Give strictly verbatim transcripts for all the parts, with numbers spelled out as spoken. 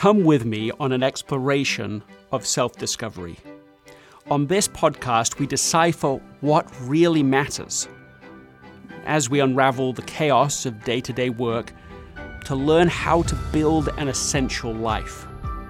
Come with me on an exploration of self-discovery. On this podcast, we decipher what really matters as we unravel the chaos of day-to-day work to learn how to build an essential life.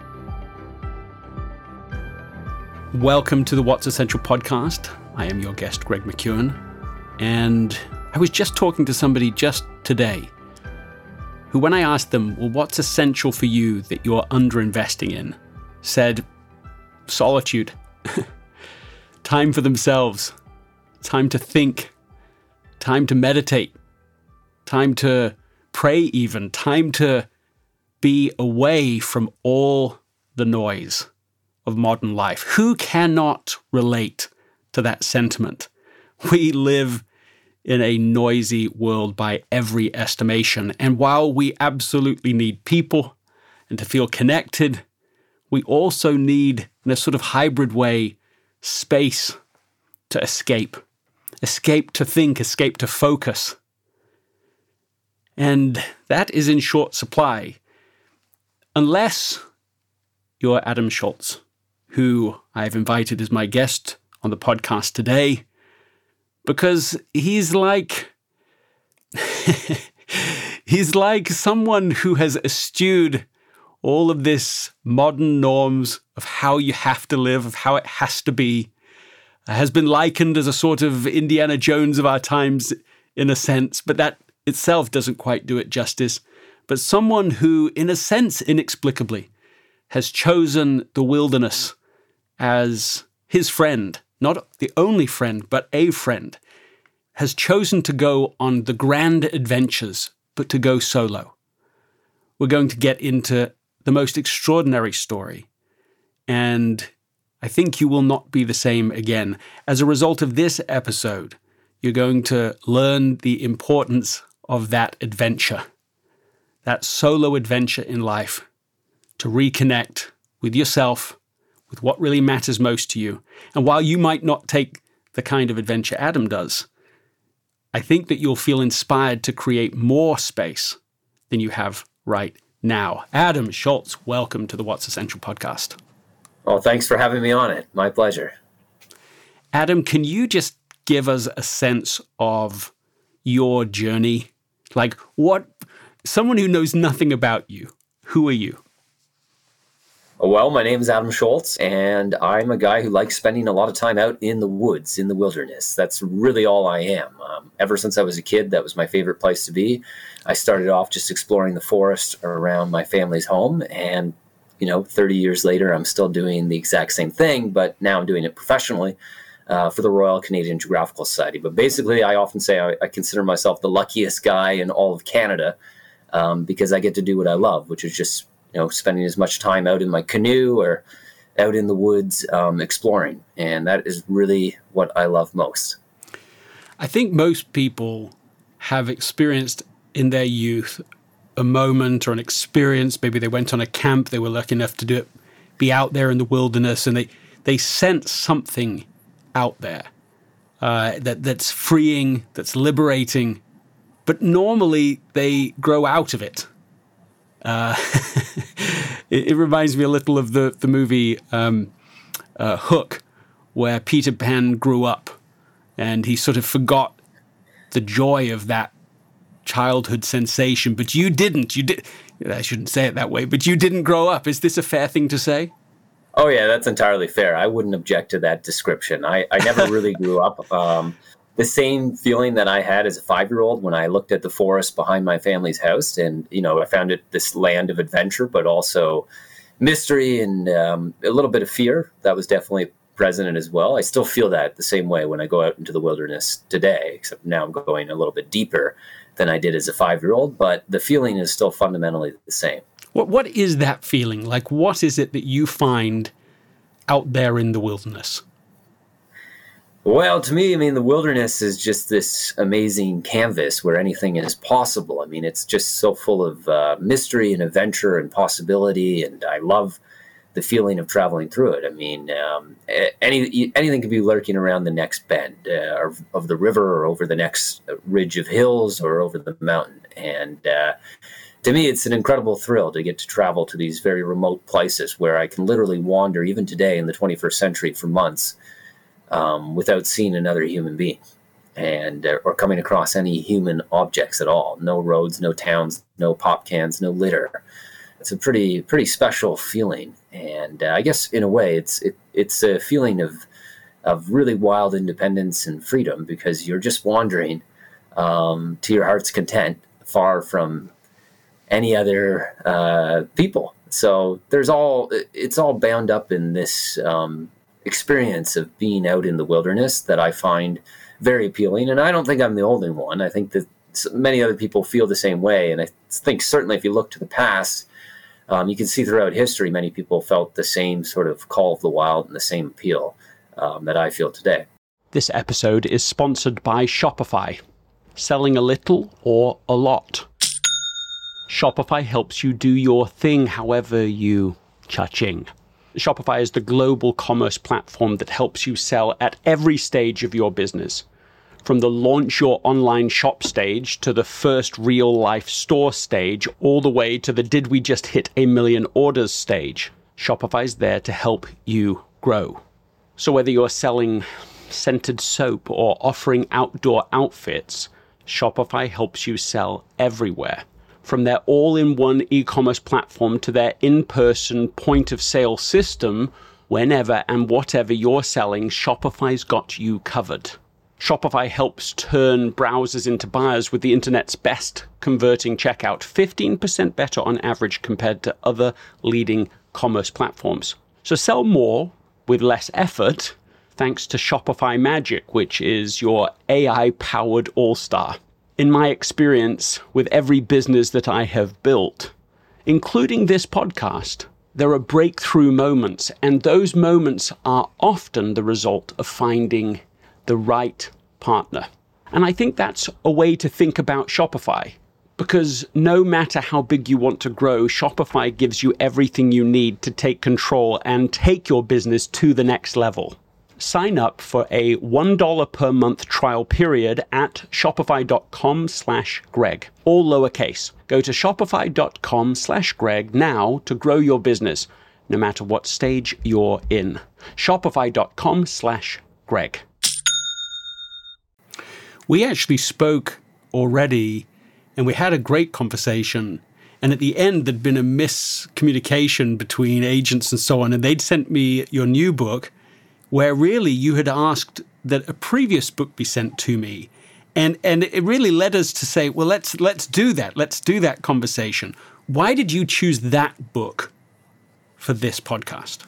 Welcome to the What's Essential podcast. I am your guest, Greg McKeown, and I was just talking to somebody just today who, when I asked them, well, what's essential for you that you're underinvesting in, said solitude, time for themselves, time to think, time to meditate, time to pray even, time to be away from all the noise of modern life. Who cannot relate to that sentiment? We live in a noisy world by every estimation. And while we absolutely need people and to feel connected, we also need, in a sort of hybrid way, space to escape. Escape to think, escape to focus. And that is in short supply. Unless you're Adam Schultz, who I've invited as my guest on the podcast today, because he's like, he's like someone who has eschewed all of this modern norms of how you have to live, of how it has to be, has been likened as a sort of Indiana Jones of our times in a sense, but that itself doesn't quite do it justice. But someone who, in a sense, inexplicably, has chosen the wilderness as his friend, not the only friend, but a friend, has chosen to go on the grand adventures, but to go solo. We're going to get into the most extraordinary story, and I think you will not be the same again. As a result of this episode, you're going to learn the importance of that adventure, that solo adventure in life, to reconnect with yourself, with what really matters most to you. And while you might not take the kind of adventure Adam does, I think that you'll feel inspired to create more space than you have right now. Adam Schultz, welcome to the What's Essential podcast. Well, thanks for having me on it. My pleasure. Adam, can you just give us a sense of your journey? Like what, someone who knows nothing about you, who are you? Well, my name is Adam Schultz, and I'm a guy who likes spending a lot of time out in the woods, in the wilderness. That's really all I am. Um, ever since I was a kid, that was my favorite place to be. I started off just exploring the forest around my family's home, and, you know, thirty years later, I'm still doing the exact same thing, but now I'm doing it professionally uh, for the Royal Canadian Geographical Society. But basically, I often say I, I consider myself the luckiest guy in all of Canada um, because I get to do what I love, which is just you know, spending as much time out in my canoe or out in the woods um, exploring. And that is really what I love most. I think most people have experienced in their youth a moment or an experience. Maybe they went on a camp, they were lucky enough to do it, be out there in the wilderness, and they, they sense something out there uh, that that's freeing, that's liberating. But normally they grow out of it. Uh, it, it reminds me a little of the, the movie um, uh, Hook, where Peter Pan grew up and he sort of forgot the joy of that childhood sensation. But you didn't. You did. I shouldn't say it that way, but you didn't grow up. Is this a fair thing to say? Oh, yeah, that's entirely fair. I wouldn't object to that description. I, I never really grew up. Um, the same feeling that I had as a five-year-old when I looked at the forest behind my family's house, and you know, I found it this land of adventure, but also mystery and um, a little bit of fear. That was definitely present as well. I still feel that the same way when I go out into the wilderness today, except now I'm going a little bit deeper than I did as a five-year-old. But the feeling is still fundamentally the same. What What is that feeling? Like, what is it that you find out there in the wilderness? Well, to me, I mean, the wilderness is just this amazing canvas where anything is possible. I mean, it's just so full of uh, mystery and adventure and possibility, and I love the feeling of traveling through it. I mean, um, any anything could be lurking around the next bend uh, of, of the river or over the next ridge of hills or over the mountain. And, uh, to me, it's an incredible thrill to get to travel to these very remote places where I can literally wander, even today in the twenty-first century, for months um, without seeing another human being and uh, or coming across any human objects at all. No roads, no towns, no pop cans, no litter. It's a pretty pretty special feeling, and uh, I guess in a way, it's it, it's a feeling of of really wild independence and freedom because you're just wandering um, to your heart's content, far from any other uh, people. So there's all, it's all bound up in this um, experience of being out in the wilderness that I find very appealing. And I don't think I'm the only one. I think that many other people feel the same way. And I think certainly if you look to the past, um, you can see throughout history, many people felt the same sort of call of the wild and the same appeal um, that I feel today. This episode is sponsored by Shopify. Selling a little or a lot. Shopify helps you do your thing however you cha-ching. Shopify is the global commerce platform that helps you sell at every stage of your business. From the launch your online shop stage to the first real life store stage, all the way to the did we just hit a million orders stage. Shopify's there to help you grow. So whether you're selling scented soap or offering outdoor outfits, Shopify helps you sell everywhere. From their all-in-one e-commerce platform to their in-person point-of-sale system, whenever and whatever you're selling, Shopify's got you covered. Shopify helps turn browsers into buyers with the internet's best converting checkout, fifteen percent better on average compared to other leading commerce platforms. So sell more with less effort thanks to Shopify Magic, which is your A I-powered all-star. In my experience with every business that I have built, including this podcast, there are breakthrough moments, and those moments are often the result of finding the right partner. And I think that's a way to think about Shopify, because no matter how big you want to grow, Shopify gives you everything you need to take control and take your business to the next level. Sign up for a one dollar per month trial period at shopify.com slash Greg, all lowercase. Go to shopify.com slash Greg now to grow your business, no matter what stage you're in. Shopify.com slash Greg. We actually spoke already, and we had a great conversation. And at the end, there'd been a miscommunication between agents and so on, and they'd sent me your new book, where really you had asked that a previous book be sent to me. And and it really led us to say, well, let's let's do that. Let's do that conversation. Why did you choose that book for this podcast?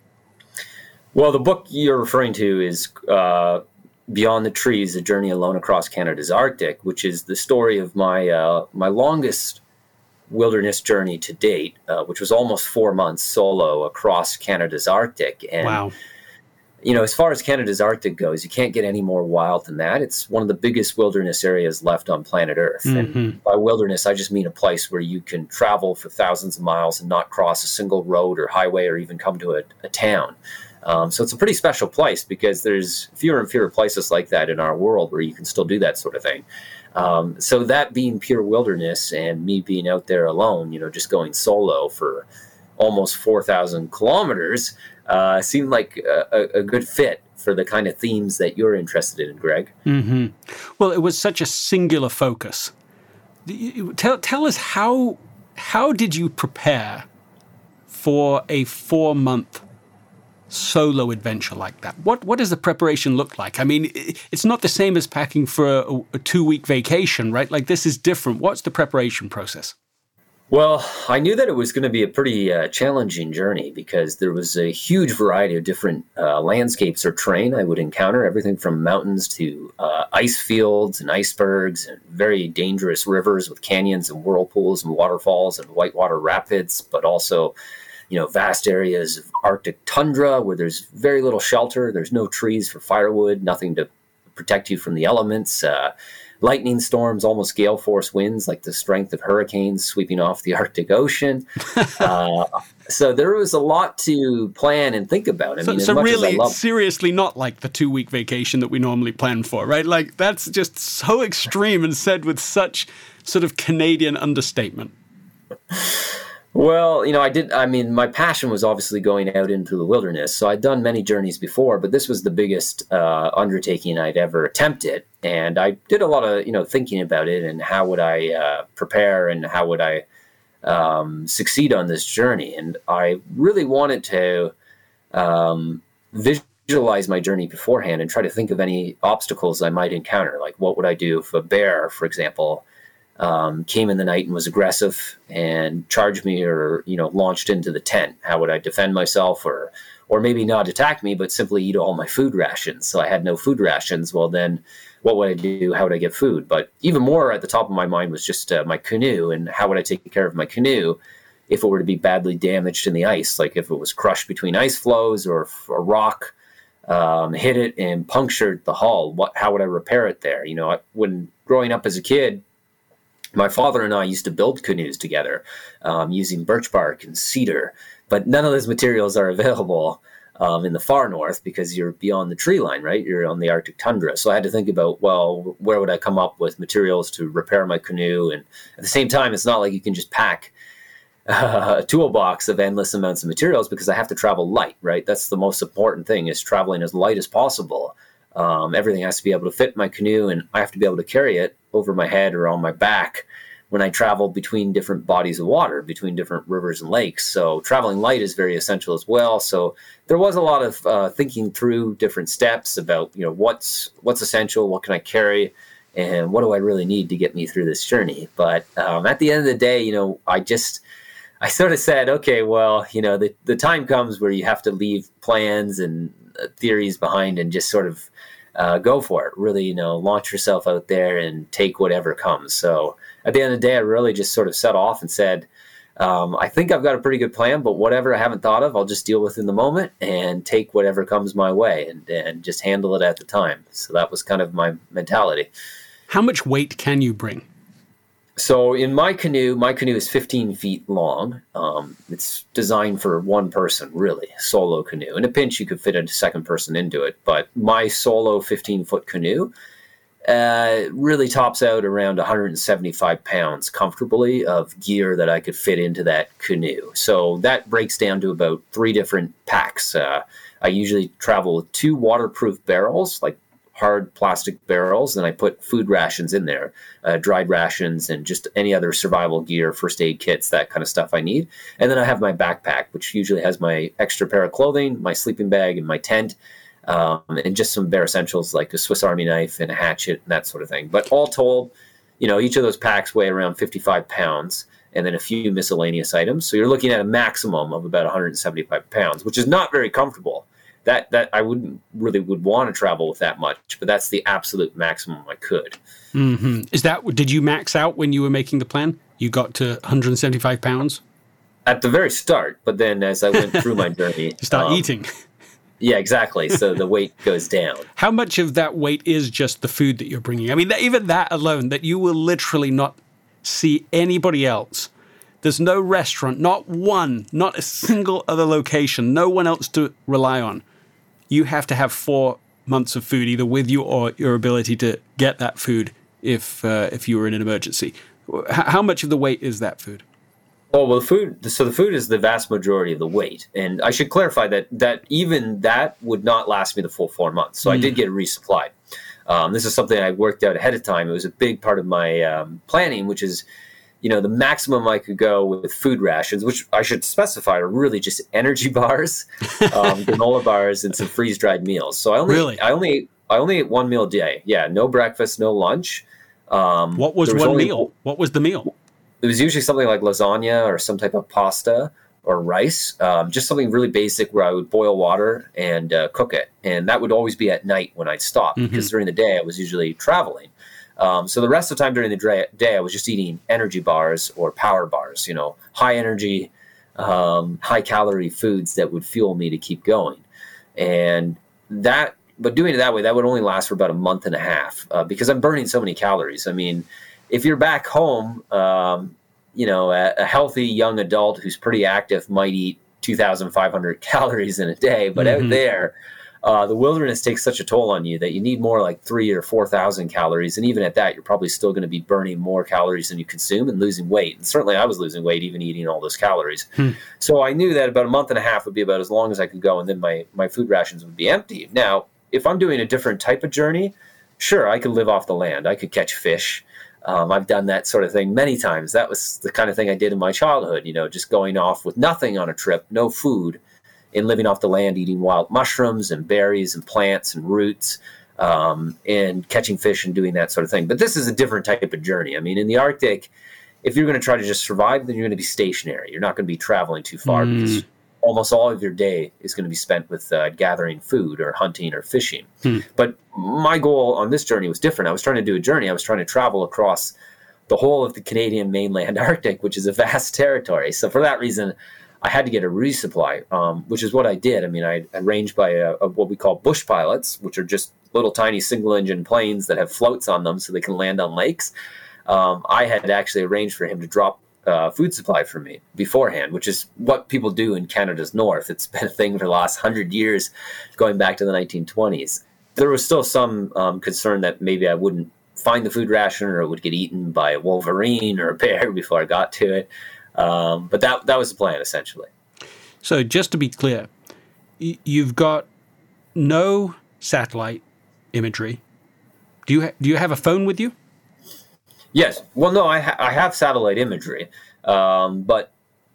Well, the book you're referring to is uh, Beyond the Trees, A Journey Alone Across Canada's Arctic, which is the story of my uh, my longest wilderness journey to date, uh, which was almost four months solo across Canada's Arctic. And wow. You know, as far as Canada's Arctic goes, you can't get any more wild than that. It's one of the biggest wilderness areas left on planet Earth. Mm-hmm. And by wilderness, I just mean a place where you can travel for thousands of miles and not cross a single road or highway or even come to a, a town. Um, so it's a pretty special place because there's fewer and fewer places like that in our world where you can still do that sort of thing. Um, so that being pure wilderness and me being out there alone, you know, just going solo for almost four thousand kilometers, Uh, seemed like a, a good fit for the kind of themes that you're interested in, Greg. Mm-hmm. Well, it was such a singular focus. Tell, tell us how how did you prepare for a four-month solo adventure like that? What what does the preparation look like? I mean, it's not the same as packing for a, a two-week vacation, right? Like, this is different. What's the preparation process? Well, I knew that it was going to be a pretty uh, challenging journey because there was a huge variety of different uh, landscapes or terrain I would encounter, everything from mountains to uh, ice fields and icebergs and very dangerous rivers with canyons and whirlpools and waterfalls and whitewater rapids, but also, you know, vast areas of Arctic tundra where there's very little shelter. There's no trees for firewood, nothing to protect you from the elements. Uh, Lightning storms, almost gale force winds, like the strength of hurricanes sweeping off the Arctic Ocean. uh, so there was a lot to plan and think about. I so mean, so as much really, as I love- seriously, not like the two-week vacation that we normally plan for, right? Like, that's just so extreme and said with such sort of Canadian understatement. Well, you know, I did. I mean, my passion was obviously going out into the wilderness. So I'd done many journeys before, but this was the biggest uh, undertaking I'd ever attempted. And I did a lot of, you know, thinking about it and how would I uh, prepare and how would I um, succeed on this journey. And I really wanted to um, visualize my journey beforehand and try to think of any obstacles I might encounter. Like, what would I do if a bear, for example, Um, came in the night and was aggressive and charged me, or, you know, launched into the tent? How would I defend myself, or, or maybe not attack me, but simply eat all my food rations? So I had no food rations. Well, then what would I do? How would I get food? But even more at the top of my mind was just uh, my canoe, and how would I take care of my canoe if it were to be badly damaged in the ice? Like if it was crushed between ice flows, or if a rock um, hit it and punctured the hull, what, how would I repair it there? You know, I, when growing up as a kid, my father and I used to build canoes together um, using birch bark and cedar, but none of those materials are available um, in the far north because you're beyond the tree line, right? You're on the Arctic tundra. So I had to think about, well, where would I come up with materials to repair my canoe? And at the same time, it's not like you can just pack uh, a toolbox of endless amounts of materials, because I have to travel light, right? That's the most important thing, is traveling as light as possible. Um, everything has to be able to fit in my canoe, and I have to be able to carry it over my head or on my back when I travel between different bodies of water, between different rivers and lakes. So traveling light is very essential as well. So there was a lot of uh, thinking through different steps about, you know, what's what's essential, what can I carry, and what do I really need to get me through this journey. But um, at the end of the day, you know, I just I sort of said, okay, well, you know, the the time comes where you have to leave plans and uh, theories behind and just sort of Uh, go for it. Really, you know, launch yourself out there and take whatever comes. So at the end of the day, I really just sort of set off and said, um, I think I've got a pretty good plan, but whatever I haven't thought of, I'll just deal with in the moment and take whatever comes my way, and, and just handle it at the time. So that was kind of my mentality. How much weight can you bring? So in my canoe, my canoe is fifteen feet long. Um, it's designed for one person, really, solo canoe. In a pinch, you could fit a second person into it. But my solo fifteen-foot canoe uh, really tops out around one hundred seventy-five pounds comfortably of gear that I could fit into that canoe. So that breaks down to about three different packs. Uh, I usually travel with two waterproof barrels, like hard plastic barrels, and I put food rations in there, uh, dried rations, and just any other survival gear, first aid kits, that kind of stuff I need. And then I have my backpack, which usually has my extra pair of clothing, my sleeping bag, and my tent, um, and just some bare essentials like a Swiss Army knife and a hatchet and that sort of thing. But all told, you know, each of those packs weigh around fifty-five pounds, and then a few miscellaneous items. So you're looking at a maximum of about one hundred seventy-five pounds, which is not very comfortable. That that I wouldn't really would want to travel with that much, but that's the absolute maximum I could. Mm-hmm. Is that, did you max out when you were making the plan? You got to one hundred seventy-five pounds? At the very start, but then as I went through my journey... you start um, eating. Yeah, exactly. So the weight goes down. How much of that weight is just the food that you're bringing? I mean, that, even that alone, that you will literally not see anybody else. There's no restaurant, not one, not a single other location, no one else to rely on. You have to have four months of food either with you or your ability to get that food if uh, if you were in an emergency. H- how much of the weight is that food? Oh, well, the food, so the food is the vast majority of the weight. And I should clarify that that even that would not last me the full four months. So mm. I did get resupplied. Um, this is something I worked out ahead of time. It was a big part of my um, planning, which is, you know, the maximum I could go with food rations, which I should specify are really just energy bars, um, granola bars, and some freeze-dried meals. So I only, really? I only, I only ate one meal a day. Yeah, no breakfast, no lunch. Um, what was, was one only, meal? What was the meal? It was usually something like lasagna or some type of pasta or rice, um, just something really basic where I would boil water and uh, cook it. And that would always be at night when I'd stop, mm-hmm. because during the day I was usually traveling. Um, so the rest of the time during the day, I was just eating energy bars or power bars, you know, high energy, um, high calorie foods that would fuel me to keep going. And that, but doing it that way, that would only last for about a month and a half uh, because I'm burning so many calories. I mean, if you're back home, um, you know, a, a healthy young adult who's pretty active might eat two thousand five hundred calories in a day, but mm-hmm. out there, uh, the wilderness takes such a toll on you that you need more like three or four thousand calories, and even at that, you're probably still going to be burning more calories than you consume and losing weight. And certainly, I was losing weight even eating all those calories. Hmm. So I knew that about a month and a half would be about as long as I could go, and then my my food rations would be empty. Now, if I'm doing a different type of journey, sure, I could live off the land. I could catch fish. Um, I've done that sort of thing many times. That was the kind of thing I did in my childhood, you know, just going off with nothing on a trip, no food, and living off the land, eating wild mushrooms and berries and plants and roots, um, and catching fish and doing that sort of thing. But this is a different type of journey. I mean, in the Arctic, if you're going to try to just survive, then you're going to be stationary. You're not going to be traveling too far mm. because almost all of your day is going to be spent with uh, gathering food or hunting or fishing. Hmm. But my goal on this journey was different. I was trying to do a journey. I was trying to travel across the whole of the Canadian mainland Arctic, which is a vast territory. So for that reason, I had to get a resupply, um, which is what I did. I mean, I arranged by a, a, what we call bush pilots, which are just little tiny single-engine planes that have floats on them so they can land on lakes. Um, I had actually arranged for him to drop Uh, food supply for me beforehand, which is what people do in Canada's north. It's been a thing for the last hundred years, going back to the nineteen twenties. There was still some um, concern that maybe I wouldn't find the food ration or it would get eaten by a wolverine or a bear before I got to it. Um, but that that was the plan, essentially. So just to be clear, y- you've got no satellite imagery. Do you ha- do you have a phone with you? Yes. Well, no, I, ha- I have satellite imagery, um, but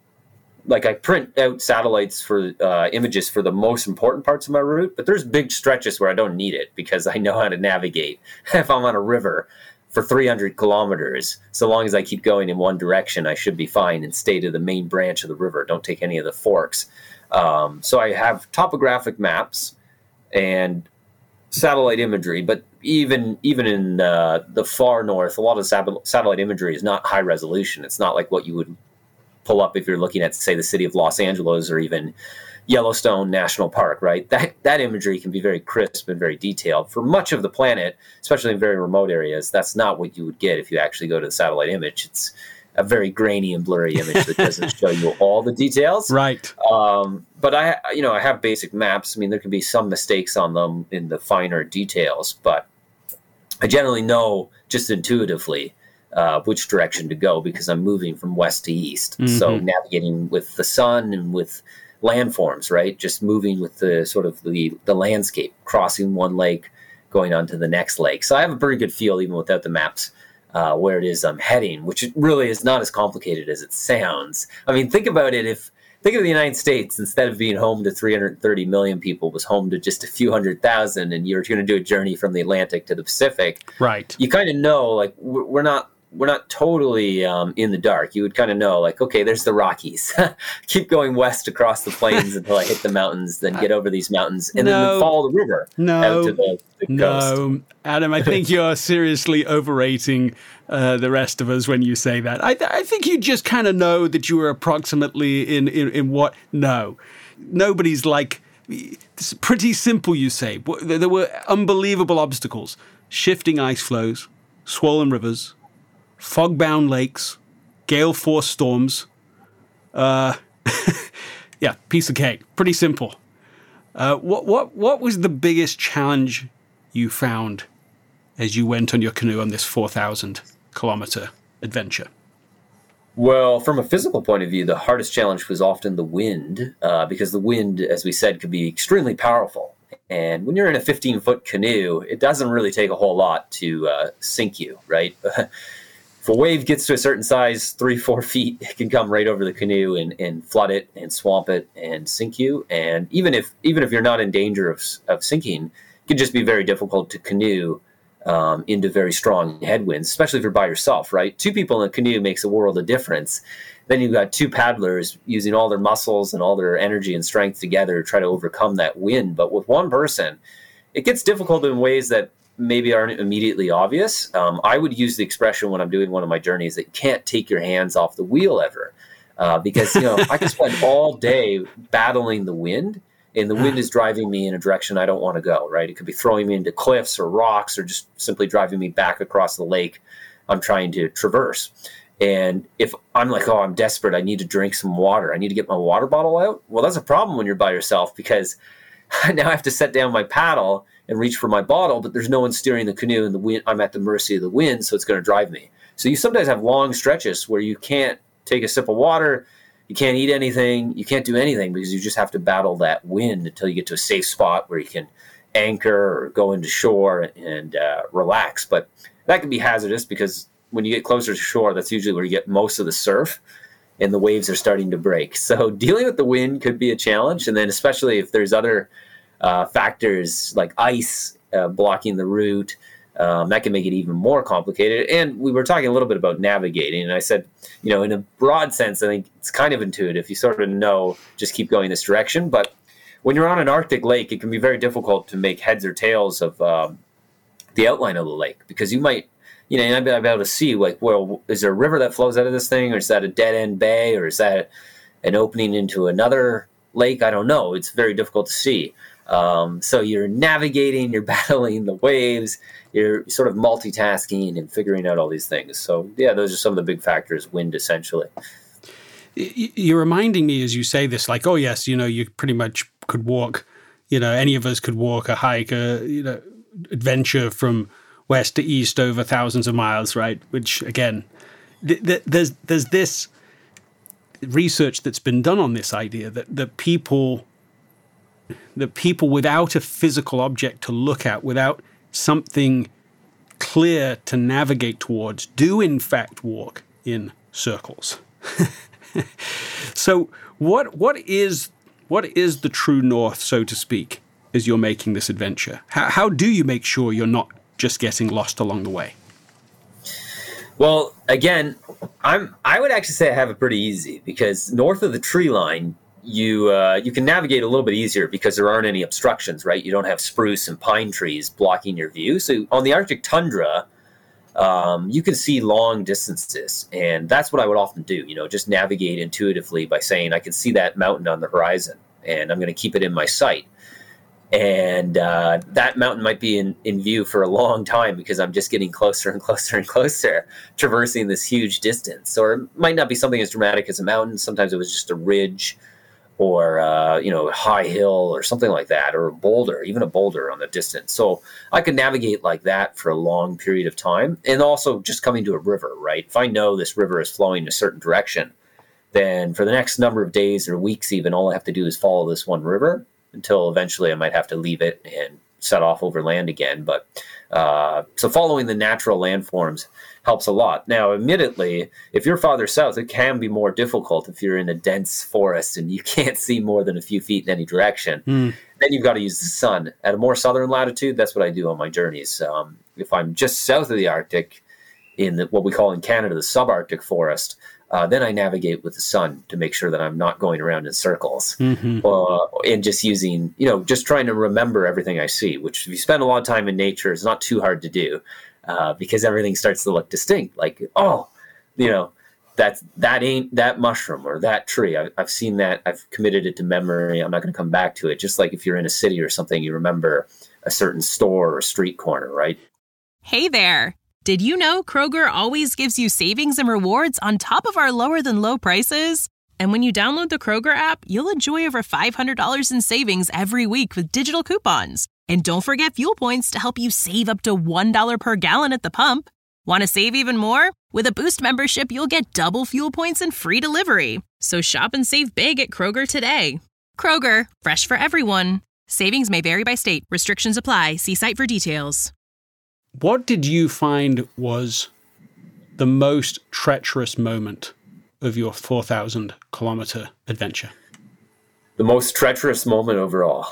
like I print out satellites for uh, images for the most important parts of my route, but there's big stretches where I don't need it because I know how to navigate. If I'm on a river for three hundred kilometers, so long as I keep going in one direction, I should be fine and stay to the main branch of the river. Don't take any of the forks. Um, so I have topographic maps and satellite imagery, but even even in uh, the far north, a lot of sab- satellite imagery is not high resolution. It's not like what you would pull up if you're looking at, say, the city of Los Angeles or even Yellowstone National Park, right? That that imagery can be very crisp and very detailed. For much of the planet, especially in very remote areas, that's not what you would get if you actually go to the satellite image. It's a very grainy and blurry image that doesn't show you all the details. Right. Um, but I, you know, I have basic maps. I mean, there can be some mistakes on them in the finer details, but I generally know just intuitively uh, which direction to go because I'm moving from west to east. Mm-hmm. So navigating with the sun and with landforms, right? Just moving with the sort of the, the landscape, crossing one lake, going on to the next lake. So I have a pretty good feel even without the maps. Uh, where it is I'm heading, which really is not as complicated as it sounds. I mean, think about it. If think of the United States, instead of being home to three hundred thirty million people, was home to just a few hundred thousand, and you're going to do a journey from the Atlantic to the Pacific. Right. You kind of know, like, we're not we're not totally um, in the dark. You would kind of know, like, okay, there's the Rockies. Keep going west across the plains until I hit the mountains, then get over these mountains, and no, then follow the river no, out to the, the no. coast. Adam, I think you're seriously overrating uh, the rest of us when you say that. I, th- I think you just kind of know that you were approximately in, in, in what? No. Nobody's like, it's pretty simple, you say. There were unbelievable obstacles. Shifting ice flows, swollen rivers, fog-bound lakes, gale-force storms. Uh, yeah, piece of cake. Pretty simple. Uh, what what what was the biggest challenge you found as you went on your canoe on this four thousand kilometer adventure? Well, from a physical point of view, the hardest challenge was often the wind, uh, because the wind, as we said, could be extremely powerful. And when you're in a fifteen-foot canoe, it doesn't really take a whole lot to uh, sink you, right? If a wave gets to a certain size, three, four feet, it can come right over the canoe and, and flood it and swamp it and sink you. And even if even if you're not in danger of of sinking, it can just be very difficult to canoe um, into very strong headwinds, especially if you're by yourself, right? Two people in a canoe makes a world of difference. Then you've got two paddlers using all their muscles and all their energy and strength together to try to overcome that wind. But with one person, it gets difficult in ways that maybe aren't immediately obvious. Um, I would use the expression when I'm doing one of my journeys that you can't take your hands off the wheel ever. Uh, because, you know, I can spend all day battling the wind, and the wind is driving me in a direction I don't want to go, right? It could be throwing me into cliffs or rocks or just simply driving me back across the lake I'm trying to traverse. And if I'm like, oh, I'm desperate, I need to drink some water, I need to get my water bottle out. Well, that's a problem when you're by yourself, because now I have to set down my paddle and reach for my bottle, but there's no one steering the canoe, and the wind, I'm at the mercy of the wind, so it's going to drive me. So you sometimes have long stretches where you can't take a sip of water, you can't eat anything, you can't do anything because you just have to battle that wind until you get to a safe spot where you can anchor or go into shore and uh, relax. But that can be hazardous because when you get closer to shore, that's usually where you get most of the surf and the waves are starting to break. So dealing with the wind could be a challenge. And then especially if there's other uh, factors like ice uh, blocking the route, um, that can make it even more complicated. And we were talking a little bit about navigating. And I said, you know, in a broad sense, I think it's kind of intuitive. You sort of know, just keep going this direction. But when you're on an Arctic lake, it can be very difficult to make heads or tails of um, the outline of the lake because you might, you know, I'd be able to see, like, well, is there a river that flows out of this thing, or is that a dead-end bay, or is that an opening into another lake? I don't know. It's very difficult to see. Um, so you're navigating, you're battling the waves, you're sort of multitasking and figuring out all these things. So, yeah, those are some of the big factors, wind essentially. You're reminding me as you say this, like, oh, yes, you know, you pretty much could walk, you know, any of us could walk a hike, a, you know, adventure from west to east over thousands of miles, right? Which, again, th- th- there's there's this research that's been done on this idea that, that people that people without a physical object to look at, without something clear to navigate towards, do in fact walk in circles. So what what is what is the true north, so to speak, as you're making this adventure? How how do you make sure you're not just getting lost along the way? Well, again, I'm I would actually say I have it pretty easy because north of the tree line, you uh, you can navigate a little bit easier because there aren't any obstructions, right? You don't have spruce and pine trees blocking your view. So on the Arctic tundra, um, you can see long distances, and that's what I would often do. You know, just navigate intuitively by saying I can see that mountain on the horizon, and I'm going to keep it in my sight. And uh, that mountain might be in, in view for a long time because I'm just getting closer and closer and closer, traversing this huge distance. Or it might not be something as dramatic as a mountain. Sometimes it was just a ridge or, uh, you know, a high hill or something like that, or a boulder, even a boulder on the distance. So I could navigate like that for a long period of time. And also just coming to a river, right? If I know this river is flowing in a certain direction, then for the next number of days or weeks even, all I have to do is follow this one river until eventually I might have to leave it and set off over land again. But uh, so following the natural landforms helps a lot. Now, admittedly, if you're farther south, it can be more difficult if you're in a dense forest and you can't see more than a few feet in any direction. Mm. Then you've got to use the sun. At a more southern latitude, that's what I do on my journeys. Um, if I'm just south of the Arctic, in the, what we call in Canada the subarctic forest, Uh, then I navigate with the sun to make sure that I'm not going around in circles mm-hmm. uh, and just using, you know, just trying to remember everything I see, which if you spend a lot of time in nature, it's not too hard to do uh, because everything starts to look distinct. Like, oh, you know, that's, that ain't that mushroom or that tree. I, I've seen that. I've committed it to memory. I'm not going to come back to it. Just like if you're in a city or something, you remember a certain store or street corner, right? Hey there. Did you know Kroger always gives you savings and rewards on top of our lower than low prices? And when you download the Kroger app, you'll enjoy over five hundred dollars in savings every week with digital coupons. And don't forget fuel points to help you save up to one dollar per gallon at the pump. Want to save even more? With a Boost membership, you'll get double fuel points and free delivery. So shop and save big at Kroger today. Kroger, fresh for everyone. Savings may vary by state. Restrictions apply. See site for details. What did you find was the most treacherous moment of your four thousand kilometer adventure? The most treacherous moment overall?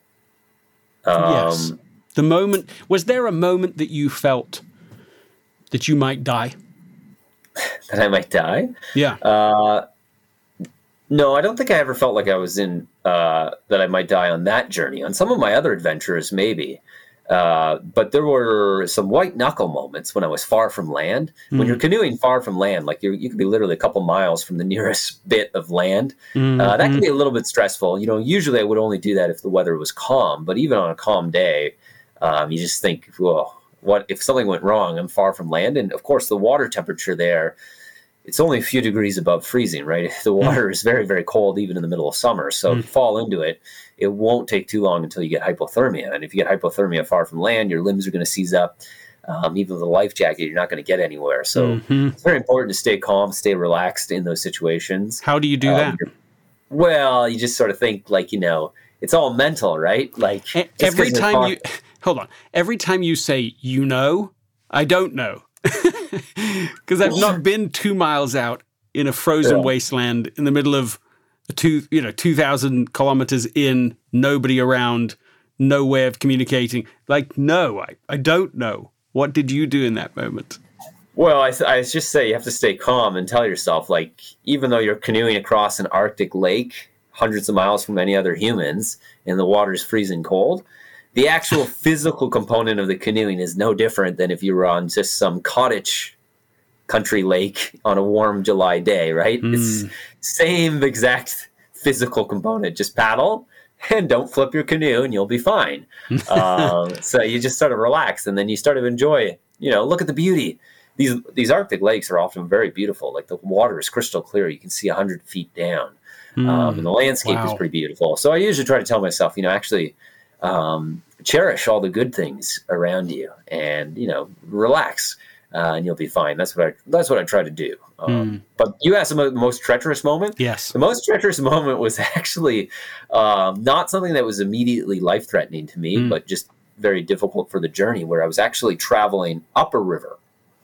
Um, yes. The moment, was there a moment that you felt that you might die? That I might die? Yeah. Uh, no, I don't think I ever felt like I was in, uh, that I might die on that journey. On some of my other adventures, maybe. Uh, but there were some white knuckle moments when I was far from land. Mm. When you're canoeing far from land, like you you could be literally a couple miles from the nearest bit of land. Mm. Uh, that can be a little bit stressful. You know, usually I would only do that if the weather was calm. But even on a calm day, um, you just think, well, what if something went wrong? I'm far from land, and of course the water temperature there it's only a few degrees above freezing, right? The water is very, very cold even in the middle of summer. So mm. if you fall into it, it won't take too long until you get hypothermia. And if you get hypothermia far from land, your limbs are going to seize up. Um, even with a life jacket, you're not going to get anywhere. So mm-hmm. it's very important to stay calm, stay relaxed in those situations. How do you do um, that? Well, you just sort of think like, you know, it's all mental, right? Like every time far- you, hold on, every time you say, you know, I don't know. Because I've not been two miles out in a frozen yeah. wasteland in the middle of a two, you know, two thousand kilometers in, nobody around, no way of communicating. Like, no, I, I don't know. What did you do in that moment? Well, I, I just say you have to stay calm and tell yourself, like, even though you're canoeing across an Arctic lake, hundreds of miles from any other humans, and the water's freezing cold, the actual physical component of the canoeing is no different than if you were on just some cottage country lake on a warm July day, right? Mm. It's same exact physical component. Just paddle and don't flip your canoe and you'll be fine. um, so you just sort of relax and then you start to enjoy, you know, look at the beauty. These these Arctic lakes are often very beautiful. Like the water is crystal clear. You can see one hundred feet down. Mm. Um, and the landscape wow. is pretty beautiful. So I usually try to tell myself, you know, actually, um, cherish all the good things around you and, you know, relax uh, and you'll be fine. That's what I, that's what I try to do. Um, mm. But you asked about the most treacherous moment. Yes. The most treacherous moment was actually um, not something that was immediately life-threatening to me, mm. but just very difficult for the journey where I was actually traveling up a river.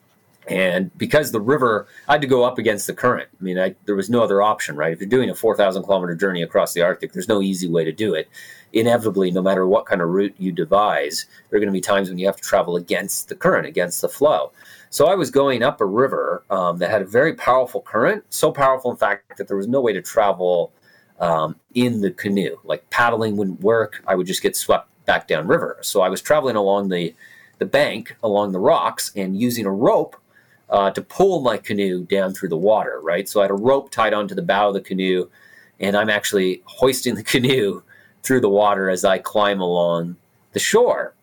And because the river, I had to go up against the current. I mean, I, there was no other option, right? If you're doing a four thousand kilometer journey across the Arctic, there's no easy way to do it. Inevitably, no matter what kind of route you devise, there are going to be times when you have to travel against the current, against the flow. So I was going up a river um, that had a very powerful current, so powerful, in fact, that there was no way to travel um, in the canoe. Like paddling wouldn't work. I would just get swept back down river. So I was traveling along the, the bank, along the rocks, and using a rope Uh, to pull my canoe down through the water, right? So I had a rope tied onto the bow of the canoe, and I'm actually hoisting the canoe through the water as I climb along the shore.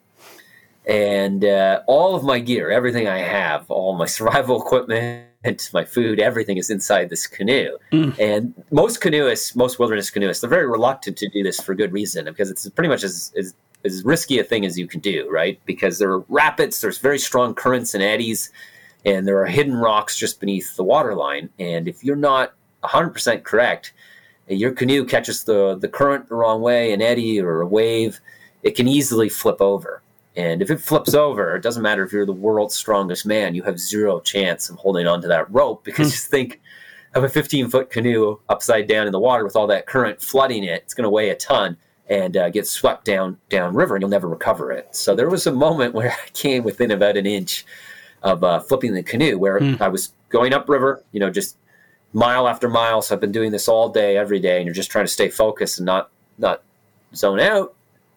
And uh, all of my gear, everything I have, all my survival equipment, my food, everything is inside this canoe. Mm. And most canoeists, most wilderness canoeists, they're very reluctant to do this for good reason, because it's pretty much as, as, as risky a thing as you can do, right? Because there are rapids, there's very strong currents and eddies, and there are hidden rocks just beneath the waterline. And if you're not one hundred percent correct, your canoe catches the, the current the wrong way, an eddy or a wave, it can easily flip over. And if it flips over, it doesn't matter if you're the world's strongest man, you have zero chance of holding onto that rope, because just think of a fifteen-foot canoe upside down in the water with all that current flooding it. It's going to weigh a ton and uh, get swept down down river, and you'll never recover it. So there was a moment where I came within about an inch of uh, flipping the canoe, where mm. I was going upriver, you know, just mile after mile. So I've been doing this all day, every day, and you're just trying to stay focused and not not zone out.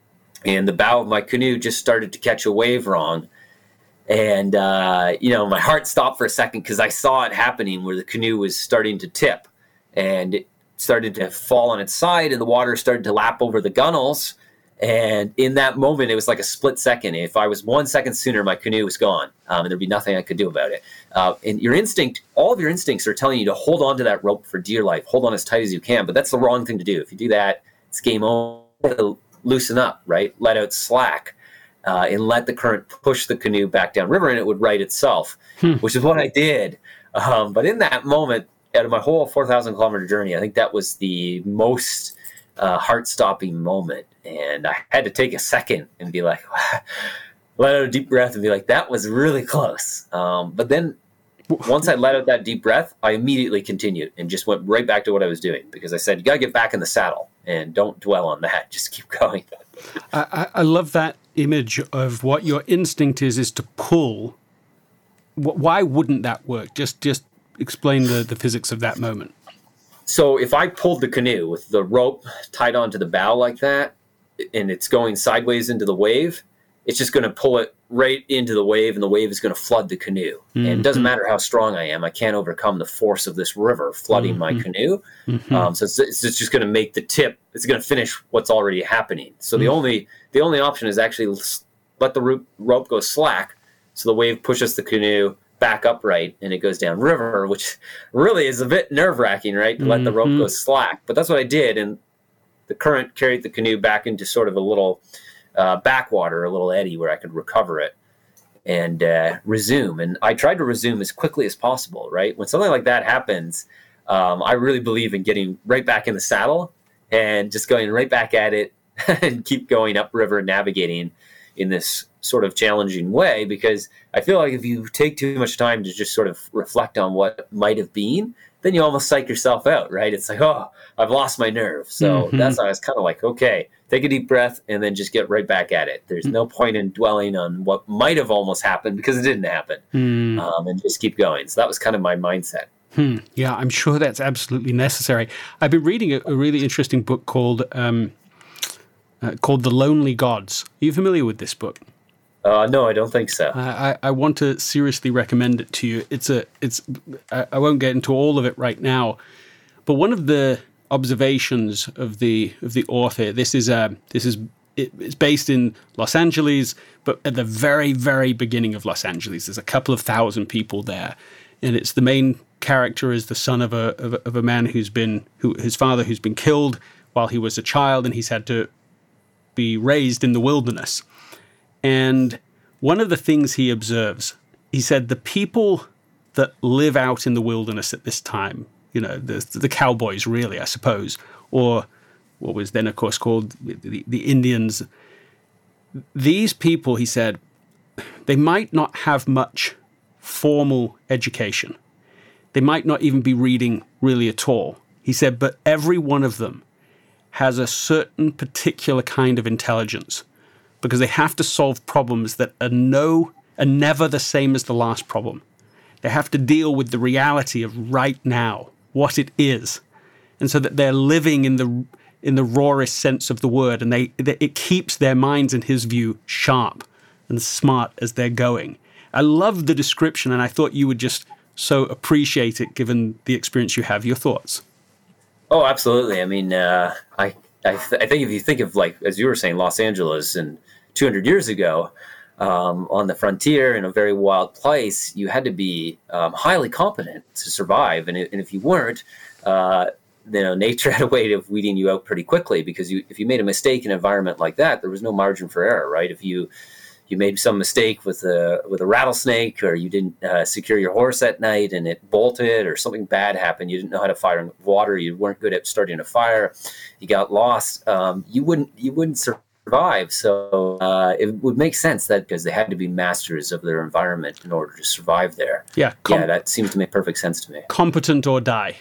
And the bow of my canoe just started to catch a wave wrong. And, uh, you know, my heart stopped for a second because I saw it happening where the canoe was starting to tip. And it started to fall on its side, and the water started to lap over the gunnels. And in that moment, it was like a split second. If I was one second sooner, my canoe was gone, um, and there'd be nothing I could do about it. Uh, and your instinct, all of your instincts are telling you to hold on to that rope for dear life. Hold on as tight as you can, but that's the wrong thing to do. If you do that, it's game over. Loosen up, right? Let out slack, uh, and let the current push the canoe back down river, and it would right itself, hmm. which is what I did. Um, but in that moment, out of my whole four thousand kilometer journey, I think that was the most uh, heart-stopping moment. And I had to take a second and be like, let out a deep breath and be like, that was really close. Um, but then once I let out that deep breath, I immediately continued and just went right back to what I was doing, because I said, you got to get back in the saddle and don't dwell on that. Just keep going. I, I love that image of what your instinct is, is to pull. Why wouldn't that work? Just just explain the, the physics of that moment. So if I pulled the canoe with the rope tied onto the bow like that, and it's going sideways into the wave, it's just going to pull it right into the wave, and the wave is going to flood the canoe. Mm-hmm. And it doesn't matter how strong I am, I can't overcome the force of this river flooding mm-hmm. my canoe. Mm-hmm. Um, so it's, it's just going to make the tip, it's going to finish what's already happening. So mm-hmm. the only the only option is actually let the rope go slack, so the wave pushes the canoe back upright and it goes down river, which really is a bit nerve wracking, right? To mm-hmm. let the rope go slack. But that's what I did. And the current carried the canoe back into sort of a little uh, backwater, a little eddy where I could recover it and uh, resume. And I tried to resume as quickly as possible, right? When something like that happens, um, I really believe in getting right back in the saddle and just going right back at it and keep going upriver and navigating in this sort of challenging way, because I feel like if you take too much time to just sort of reflect on what might have been, then you almost psych yourself out, right? It's like, oh, I've lost my nerve. So mm-hmm. that's why I was kind of like, okay, take a deep breath and then just get right back at it. There's mm-hmm. no point in dwelling on what might have almost happened because it didn't happen, mm. um, and just keep going. So that was kind of my mindset. Hmm. Yeah, I'm sure that's absolutely necessary. I've been reading a, a really interesting book called um, uh, called The Lonely Gods. Are you familiar with this book? Uh, no, I don't think so. I, I want to seriously recommend it to you. It's a, it's. I, I won't get into all of it right now, but one of the observations of the of the author. This is a. This is. It, it's based in Los Angeles, but at the very, very beginning of Los Angeles, there's a couple of thousand people there, and it's the main character is the son of a of a, of a man who's been who his father who's been killed while he was a child, and he's had to be raised in the wilderness. And one of the things he observes, he said, the people that live out in the wilderness at this time, you know, the, the cowboys, really, I suppose, or what was then, of course, called the, the Indians. These people, he said, they might not have much formal education. They might not even be reading really at all. He said, but every one of them has a certain particular kind of intelligence, because they have to solve problems that are no are never the same as the last problem. They have to deal with the reality of right now, what it is, and so that they're living in the in the rawest sense of the word, and they, they it keeps their minds, in his view, sharp and smart as they're going. I love the description, and I thought you would just so appreciate it, given the experience you have. Your thoughts? Oh, absolutely. I mean, uh, I I, th- I think if you think of, like, as you were saying, Los Angeles and two hundred years ago, um, on the frontier in a very wild place, you had to be um, highly competent to survive. And, it, and if you weren't, uh, you know, nature had a way of weeding you out pretty quickly, because you, if you made a mistake in an environment like that, there was no margin for error, right? If you you made some mistake with a with a rattlesnake, or you didn't uh, secure your horse at night and it bolted, or something bad happened, you didn't know how to fire water, you weren't good at starting a fire, you got lost, um, you wouldn't you wouldn't survive. So uh, it would make sense that because they had to be masters of their environment in order to survive there. Yeah, com- yeah, that seems to make perfect sense to me. Competent or die.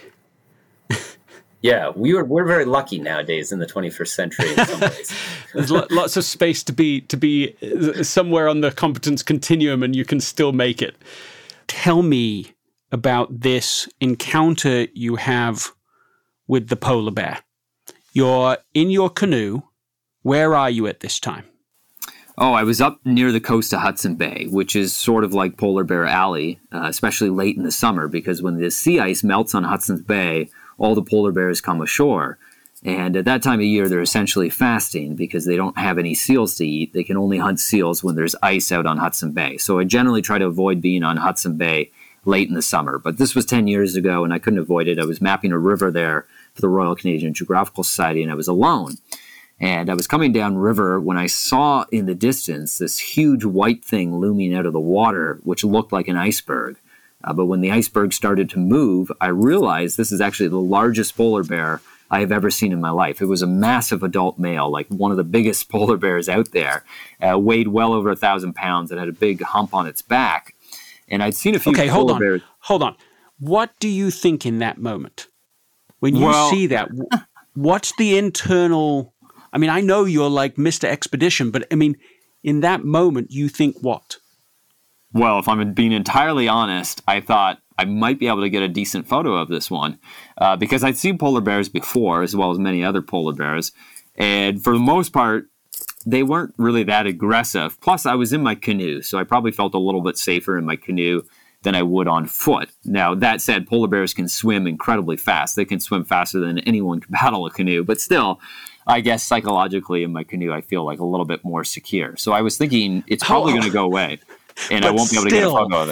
Yeah, we were we're very lucky nowadays in the twenty-first century in some ways. There's lo- lots of space to be to be somewhere on the competence continuum, and you can still make it. Tell me about this encounter you have with the polar bear. You're in your canoe. Where are you at this time? Oh, I was up near the coast of Hudson Bay, which is sort of like Polar Bear Alley, uh, especially late in the summer, because when the sea ice melts on Hudson's Bay, all the polar bears come ashore. And at that time of year, they're essentially fasting because they don't have any seals to eat. They can only hunt seals when there's ice out on Hudson Bay. So I generally try to avoid being on Hudson Bay late in the summer. But this was ten years ago, and I couldn't avoid it. I was mapping a river there for the Royal Canadian Geographical Society, and I was alone. And I was coming down river when I saw in the distance this huge white thing looming out of the water, which looked like an iceberg. Uh, but when the iceberg started to move, I realized this is actually the largest polar bear I have ever seen in my life. It was a massive adult male, like one of the biggest polar bears out there, uh, weighed well over a thousand pounds and had a big hump on its back. And I'd seen a few okay, polar hold on. bears. Hold on. What do you think in that moment? When you well, see that, what's the internal... I mean, I know you're like Mister Expedition, but I mean, in that moment, you think what? Well, if I'm being entirely honest, I thought I might be able to get a decent photo of this one uh, because I'd seen polar bears before, as well as many other polar bears. And for the most part, they weren't really that aggressive. Plus, I was in my canoe, so I probably felt a little bit safer in my canoe than I would on foot. Now, that said, polar bears can swim incredibly fast. They can swim faster than anyone can paddle a canoe. But still, I guess psychologically in my canoe, I feel like a little bit more secure. So I was thinking it's probably oh. going to go away. And but I won't be able to still, get a photo of it.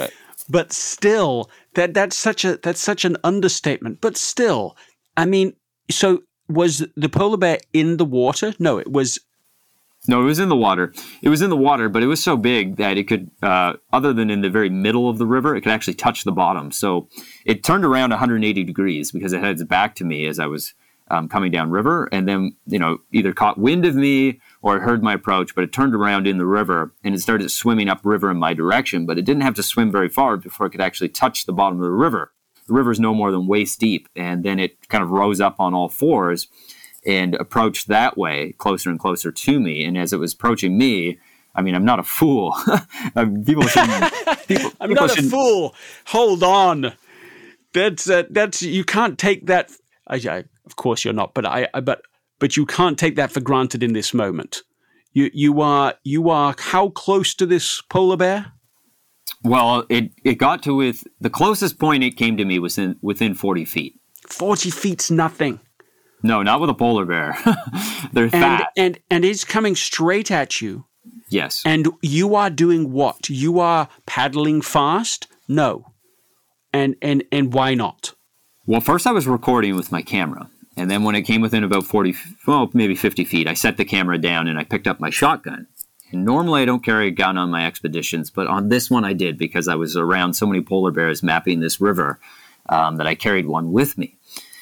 but still, that that's such a that's such an understatement. But still, I mean, so was the polar bear in the water? No, it was. No, it was in the water. It was in the water, but it was so big that it could, uh, other than in the very middle of the river, it could actually touch the bottom. So it turned around one hundred eighty degrees because it had its back to me as I was um, coming down river, and then, you know, either caught wind of me or it heard my approach, but it turned around in the river and it started swimming up river in my direction, but it didn't have to swim very far before it could actually touch the bottom of the river. The river is no more than waist deep, and then it kind of rose up on all fours and approached that way, closer and closer to me. And as it was approaching me, I mean, I'm not a fool. people shouldn't. People, I'm people not a fool. Hold on. That's uh, that's you can't take that. I, I, of course, you're not. But I, I. But but you can't take that for granted in this moment. You you are you are how close to this polar bear? Well, it it got to with the closest point it came to me was in, within forty feet. Forty feet's nothing. No, not with a polar bear. They're and, fat. And and it's coming straight at you. Yes. And you are doing what? You are paddling fast? No. And and and why not? Well, first I was recording with my camera. And then when it came within about forty, well, maybe fifty feet, I set the camera down and I picked up my shotgun. And normally I don't carry a gun on my expeditions, but on this one I did because I was around so many polar bears mapping this river um, that I carried one with me.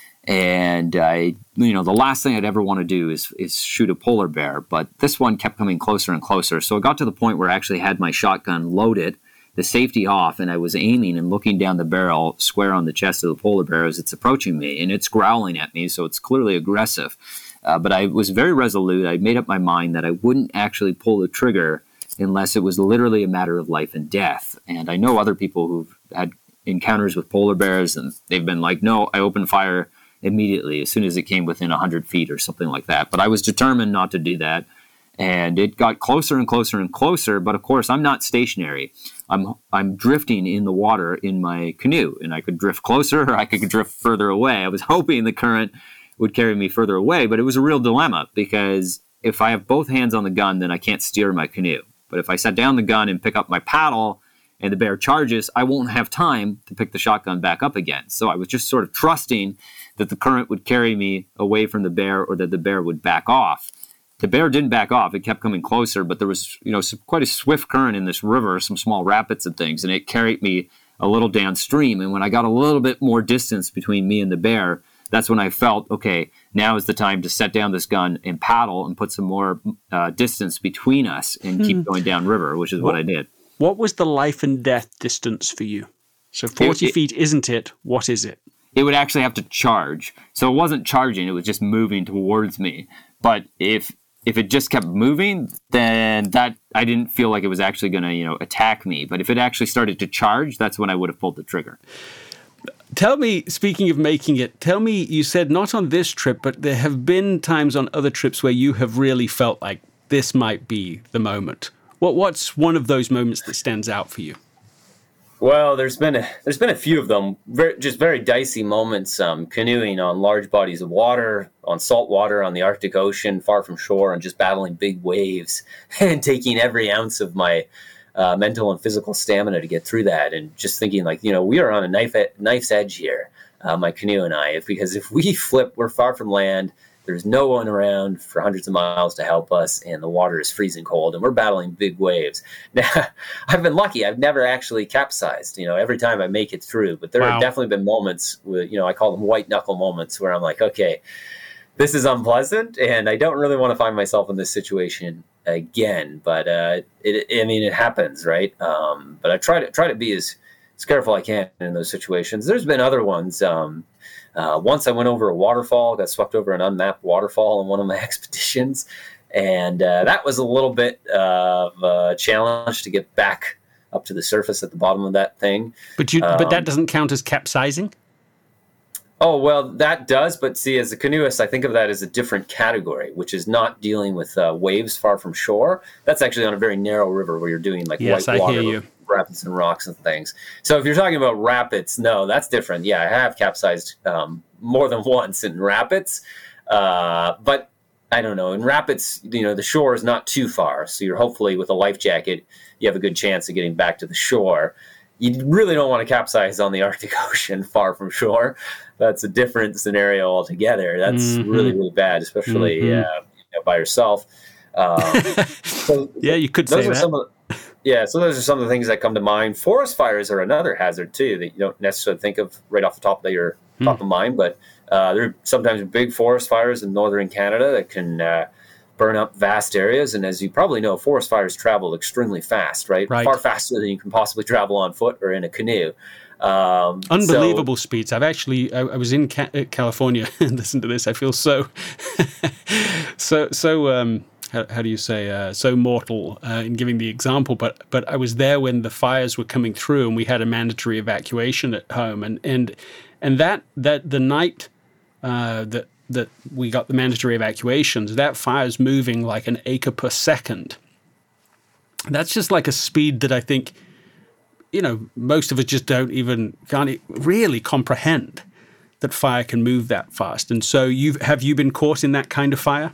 And I, you know, the last thing I'd ever want to do is is shoot a polar bear. But this one kept coming closer and closer. So it got to the point where I actually had my shotgun loaded, the safety off, and I was aiming and looking down the barrel square on the chest of the polar bear as it's approaching me. And it's growling at me, so it's clearly aggressive. Uh, but I was very resolute. I made up my mind that I wouldn't actually pull the trigger unless it was literally a matter of life and death. And I know other people who've had encounters with polar bears, and they've been like, no, I opened fire immediately as soon as it came within one hundred feet or something like that. But I was determined not to do that. And it got closer and closer and closer. But of course, I'm not stationary. I'm I'm drifting in the water in my canoe. And I could drift closer or I could drift further away. I was hoping the current would carry me further away. But it was a real dilemma because if I have both hands on the gun, then I can't steer my canoe. But if I set down the gun and pick up my paddle and the bear charges, I won't have time to pick the shotgun back up again. So I was just sort of trusting that the current would carry me away from the bear or that the bear would back off. The bear didn't back off. It kept coming closer, but there was, you know, some, quite a swift current in this river, some small rapids and things, and it carried me a little downstream. And when I got a little bit more distance between me and the bear, that's when I felt, okay, now is the time to set down this gun and paddle and put some more uh, distance between us and hmm. keep going downriver, which is what, what I did. What was the life and death distance for you? So forty it, it, feet, isn't it? What is it? It would actually have to charge. So it wasn't charging, it was just moving towards me. But if if it just kept moving, then that I didn't feel like it was actually going to, you know, attack me. But if it actually started to charge, that's when I would have pulled the trigger. Tell me, speaking of making it, tell me, you said not on this trip, but there have been times on other trips where you have really felt like this might be the moment. What What's one of those moments that stands out for you? Well, there's been a, there's been a few of them, very, just very dicey moments, um, canoeing on large bodies of water, on salt water, on the Arctic Ocean, far from shore, and just battling big waves and taking every ounce of my uh, mental and physical stamina to get through that. And just thinking like, you know, we are on a knife knife's edge here, uh, my canoe and I, because if we flip, we're far from land. There's no one around for hundreds of miles to help us, and the water is freezing cold, and we're battling big waves. Now, I've been lucky. I've never actually capsized, you know, every time I make it through. But there wow. have definitely been moments, with, you know, I call them white knuckle moments, where I'm like, okay, this is unpleasant, and I don't really want to find myself in this situation again. But uh, it, I mean, it happens, right? Um, but I try to try to be as, as careful I can in those situations. There's been other ones. Um, Uh, once I went over a waterfall, got swept over an unmapped waterfall on one of my expeditions. And uh, that was a little bit of a challenge to get back up to the surface at the bottom of that thing. But you, um, but that doesn't count as capsizing? Oh, well, that does. But see, as a canoeist, I think of that as a different category, which is not dealing with uh, waves far from shore. That's actually on a very narrow river where you're doing like yes, white water. I hear you. Rapids and rocks and things. So if you're talking about rapids, no, that's different. Yeah, I have capsized um, more than once in rapids. Uh, but I don't know. In rapids, you know, the shore is not too far. So you're hopefully with a life jacket, you have a good chance of getting back to the shore. you really don't want to capsize on the Arctic Ocean far from shore. That's a different scenario altogether. That's mm-hmm. really, really bad, especially mm-hmm. uh, you know, by yourself. Um, so yeah, you could say that. Some of, yeah, so those are some of the things that come to mind. Forest fires are another hazard too that you don't necessarily think of right off the top of your mm. top of mind, but uh, there are sometimes big forest fires in northern Canada that can uh, burn up vast areas. And as you probably know, forest fires travel extremely fast, right? right. Far faster than you can possibly travel on foot or in a canoe. Um, Unbelievable so, speeds. I've actually, I, I was in Ca- California and listen to this. I feel so, so, so, um, how, how do you say, uh, so mortal uh, in giving the example, but, but I was there when the fires were coming through and we had a mandatory evacuation at home. And, and, and that, that the night uh, that, that we got the mandatory evacuations, that fire's moving like an acre per second. That's just like a speed that I think, you know, most of us just don't even, can't really comprehend that fire can move that fast. And so you've, have you been caught in that kind of fire?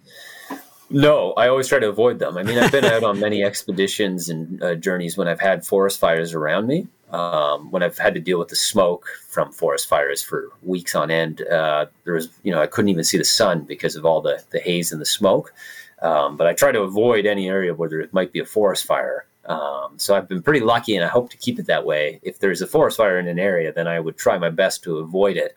No, I always try to avoid them. I mean, I've been out on many expeditions and uh, journeys when I've had forest fires around me. Um, when I've had to deal with the smoke from forest fires for weeks on end, uh, there was, you know, I couldn't even see the sun because of all the, the haze and the smoke. Um, but I try to avoid any area where there might be a forest fire. Um, so I've been pretty lucky, and I hope to keep it that way. If there's a forest fire in an area, then I would try my best to avoid it.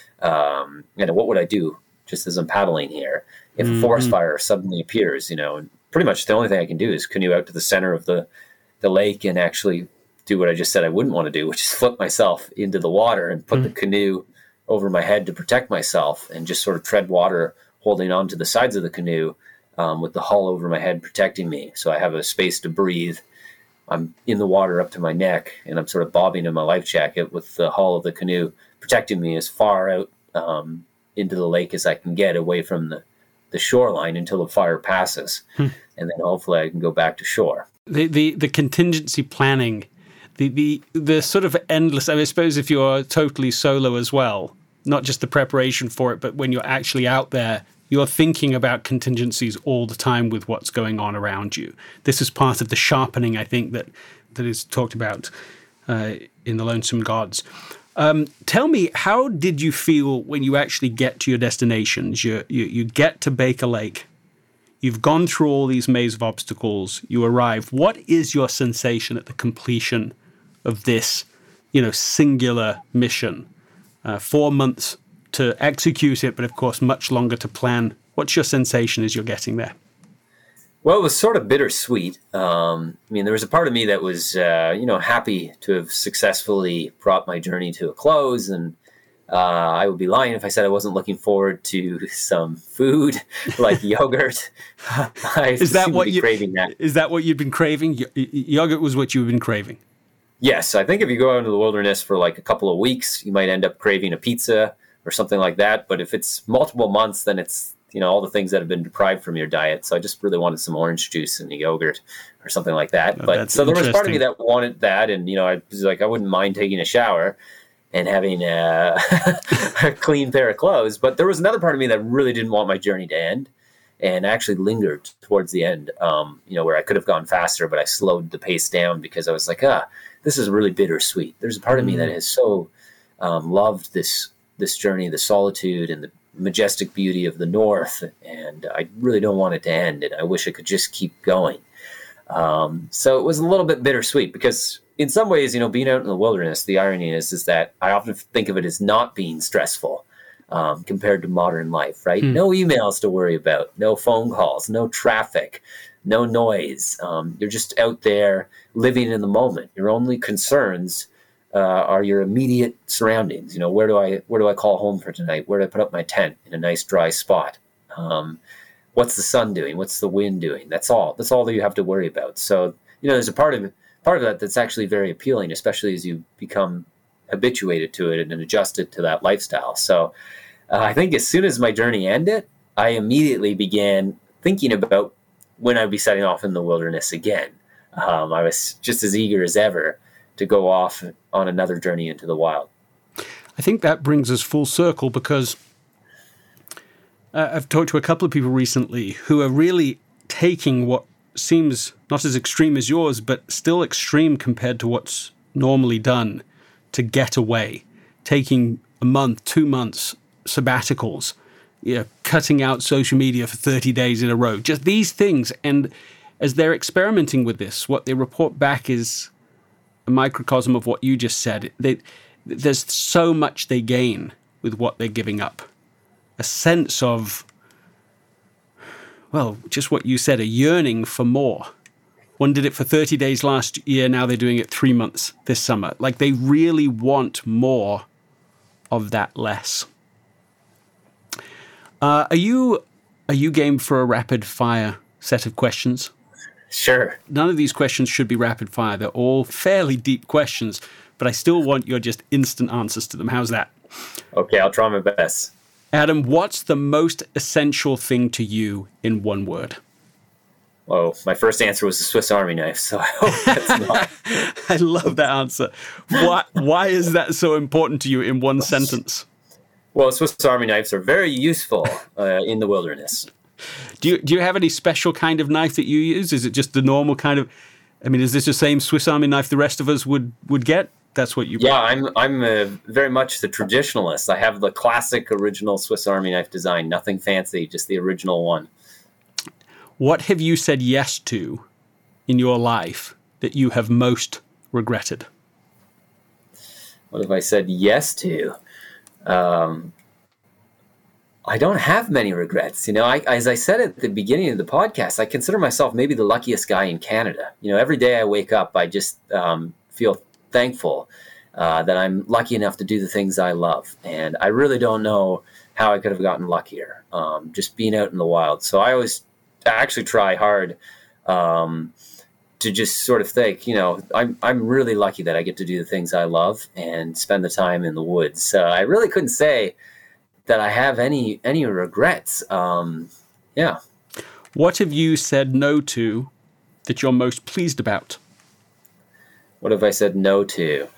Um, and what would I do just as I'm paddling here? If mm-hmm. a forest fire suddenly appears, you know, and pretty much the only thing I can do is canoe out to the center of the, the lake and actually do what I just said I wouldn't want to do, which is flip myself into the water and put mm-hmm. the canoe over my head to protect myself and just sort of tread water, holding on to the sides of the canoe um, with the hull over my head protecting me. So I have a space to breathe. I'm in the water up to my neck, and I'm sort of bobbing in my life jacket with the hull of the canoe protecting me as far out um, into the lake as I can get away from the, the shoreline until the fire passes. Hmm. And then hopefully I can go back to shore. The the, the contingency planning, the, the, the sort of endless, I mean, I suppose if you're totally solo as well, not just the preparation for it, but when you're actually out there, you're thinking about contingencies all the time with what's going on around you. This is part of the sharpening, I think, that that is talked about uh, in The Lonesome Gods. Um, tell me, how did you feel when you actually get to your destinations? You, you, you get to Baker Lake. You've gone through all these maze of obstacles. You arrive. What is your sensation at the completion of this, you know, singular mission? Uh, four months to execute it, but of course much longer to plan. What's your sensation as you're getting there? Well, it was sort of bittersweet. Um, I mean, there was a part of me that was, uh, you know, happy to have successfully brought my journey to a close, and uh, I would be lying if I said I wasn't looking forward to some food like yogurt. I is that what you craving that? Is that what you've been craving? Y- y- yogurt was what you've been craving. Yes, I think if you go out into the wilderness for like a couple of weeks, you might end up craving a pizza or something like that. But if it's multiple months, then it's, you know, all the things that have been deprived from your diet. So I just really wanted some orange juice and yogurt or something like that. Oh, but so there was part of me that wanted that. And, you know, I was like, I wouldn't mind taking a shower and having a, a clean pair of clothes. But there was another part of me that really didn't want my journey to end and actually lingered towards the end, um, you know, where I could have gone faster, but I slowed the pace down because I was like, ah, this is really bittersweet. There's a part of me that has so um, loved this this journey, the solitude and the majestic beauty of the North. And I really don't want it to end. And I wish I could just keep going. Um, so it was a little bit bittersweet because in some ways, you know, being out in the wilderness, the irony is, is that I often think of it as not being stressful um, compared to modern life, right? Hmm. No emails to worry about, no phone calls, no traffic, no noise. Um, you're just out there living in the moment. Your only concerns Uh, are your immediate surroundings. You know, where do I where do I call home for tonight? Where do I put up my tent in a nice dry spot? Um, what's the sun doing? What's the wind doing? That's all. That's all that you have to worry about. So, you know, there's a part of part of that that's actually very appealing, especially as you become habituated to it and adjusted to that lifestyle. So, uh, I think as soon as my journey ended, I immediately began thinking about when I'd be setting off in the wilderness again. Um, I was just as eager as ever to go off on another journey into the wild. I think that brings us full circle because uh, I've talked to a couple of people recently who are really taking what seems not as extreme as yours, but still extreme compared to what's normally done to get away, taking a month, two months sabbaticals, you know, cutting out social media for thirty days in a row, just these things. And as they're experimenting with this, what they report back is a microcosm of what you just said. They, there's so much they gain with what they're giving up. A sense of, well, just what you said, a yearning for more. One did it for thirty days last year. Now they're doing it three months this summer. Like they really want more of that less. Uh, are you are you game for a rapid fire set of questions? Sure. None of these questions should be rapid fire. They're all fairly deep questions, but I still want your just instant answers to them. How's that? Okay, I'll try my best. Adam, what's the most essential thing to you in one word? Oh, my first answer was a Swiss Army knife, so I hope that's not. I love that answer. Why, why is that so important to you in one sentence? Well, Swiss Army knives are very useful uh, in the wilderness. Do you do you have any special kind of knife that you use? Is it just the normal kind of? I mean, is this the same Swiss Army knife the rest of us would, would get? That's what you. Yeah, I'm I'm uh, very much the traditionalist. I have the classic original Swiss Army knife design. Nothing fancy, just the original one. What have you said yes to in your life that you have most regretted? What have I said yes to? Um, I don't have many regrets. You know, I, as I said at the beginning of the podcast, I consider myself maybe the luckiest guy in Canada. You know, every day I wake up, I just um, feel thankful uh, that I'm lucky enough to do the things I love. And I really don't know how I could have gotten luckier, um, just being out in the wild. So I always I actually try hard um, to just sort of think, you know, I'm I'm really lucky that I get to do the things I love and spend the time in the woods. So I really couldn't say that I have any any regrets. Um, yeah. What have you said no to that you're most pleased about? What have I said no to?